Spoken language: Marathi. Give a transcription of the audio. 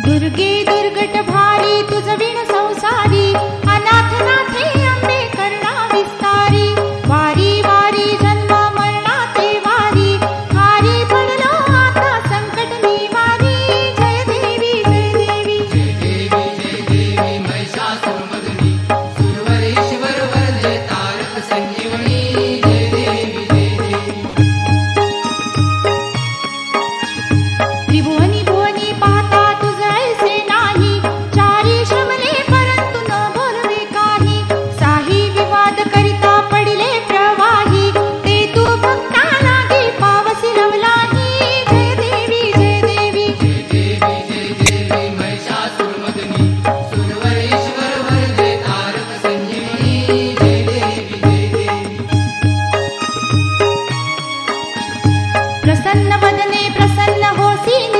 दुर्गे दुर्गट भारी तुझ विण संसारी, अनाथ नाथे अंबे करुणा विस्तारी. वारी वारी जन्म मरणाचे वारी, हारी पडलो आता संकट निवारी. जय देवी जय देवी जय देवी जय देवी महिषासुरमर्दिनी, सुरवरेश्वर वरदे तारक संजीवनी. जय देवी जय देवी. त्रिभुवनी भुवनी पाहता तुझ ऐसे नाही, चारी श्रमले परंतु न बोलवे काही. साही विवाद करिता पडिले प्रवाही, ते तू भक्ता लागी पावसी रवलाही. जय देवी जय देवी जय देवी जय देवी महिषासुरमर्दिनी, सुरवरेश्वर वरदे तारक संजीवनी. जय देवी जय देवी. प्रसन्न वदने प्रसन्न होसी